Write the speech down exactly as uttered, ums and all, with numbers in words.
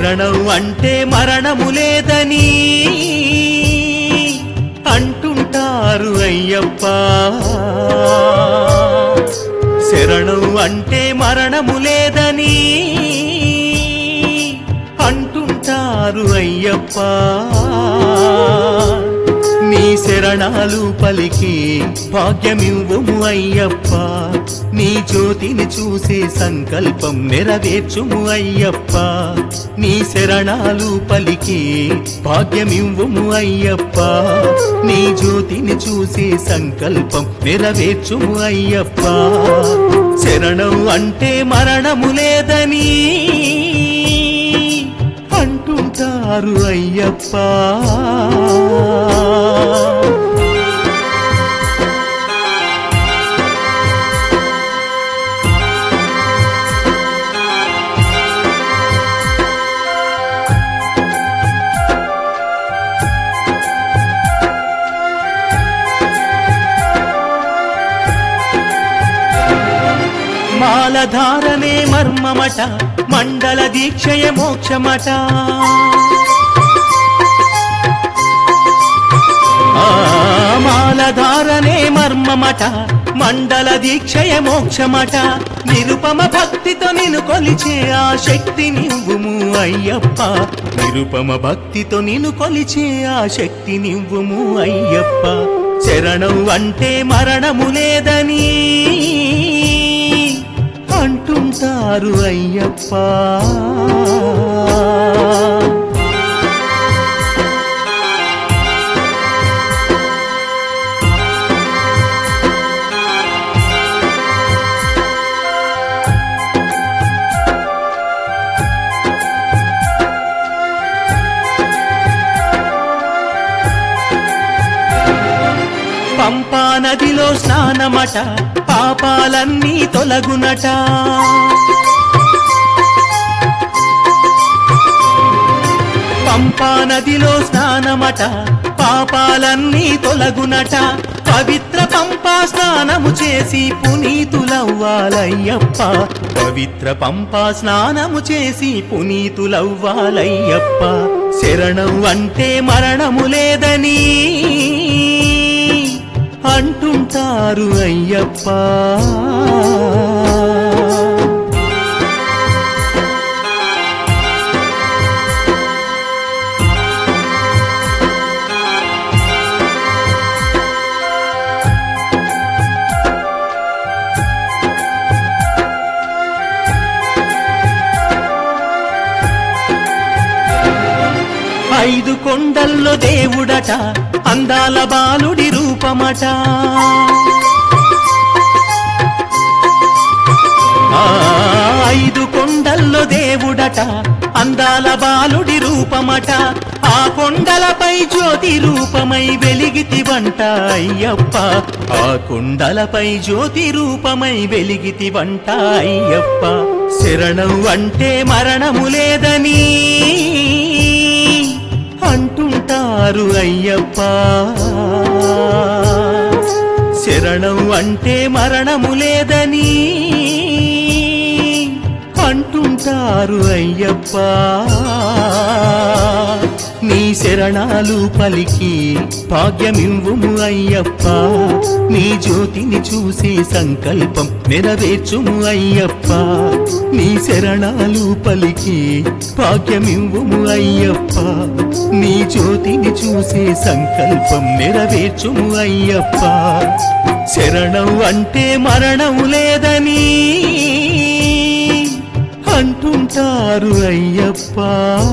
శరణం అంటే మరణము లేదని అంటుంటారు అయ్యప్ప. శరణం అంటే మరణము లేదని అంటుంటారు అయ్యప్ప. నీ శరణాలు పలికి భాగ్యమివ్వుము అయ్యప్ప. నీ జ్యోతిని చూసే సంకల్పం నెరవేర్చుము అయ్యప్ప. నీ శరణాలు పలికి భాగ్యమివ్వుము అయ్యప్ప. నీ జ్యోతిని చూసే సంకల్పం నెరవేర్చుము అయ్యప్ప. శరణం అంటే మరణము లేదని అంటుంటారు అయ్యప్ప. మాలధారనే మర్మమట, మండల దీక్షయ మోక్షమట. మాలధారనే మర్మమట, మండల దీక్షయ మోక్షమట. నిరుపమ భక్తితో నిన్ను కొలిచే ఆ శక్తి నివ్వుము అయ్యప్ప. నిరుపమ భక్తితో నిన్ను కొలిచే ఆ శక్తి నివ్వుము అయ్యప్ప. శరణం అంటే మరణము లేదని అంటుంటారు అయ్యప్ప. పంపా నదిలో స్నానమట, పాపాలన్నీ తొలగునట. పంపా నదిలో స్నానమట, పాపాలన్నీ తొలగునట. పవిత్ర పంపా స్నానము చేసి పునీతులవ్వాలయ్యప్ప. పవిత్ర పంపా స్నానము చేసి పునీతులవ్వాలయ్యప్ప. శరణం అంటే మరణము లేదని అంటుంటారు అయ్యప్ప. ఐదు కొండల్లో దేవుడట, అందాల బాలుడి రూపమట. ఐదు కొండల్లో దేవుడట, అందాల బాలుడి రూపమట. ఆ కొండలపై జ్యోతి రూపమై వెలిగితివంట అయ్యప్ప. ఆ కొండలపై జ్యోతి రూపమై వెలిగితివంట అయ్యప్ప. శరణం అంటే మరణము లేదని అంటుంటారు అయ్యప్ప. శరణం అంటే మరణము లేదని అంటుంటారు అయ్యప్ప. నీ శరణాలు పలికి భాగ్యమివ్వుము అయ్యప్ప. నీ జ్యోతిని చూసే సంకల్పం నెరవేర్చుము అయ్యప్ప. నీ శరణాలు పలికి భాగ్యమివ్వుము అయ్యప్ప. నీ జ్యోతిని చూసే సంకల్పం నెరవేర్చుము అయ్యప్ప. శరణం అంటే మరణము లేదని అంటుంటారు అయ్యప్ప.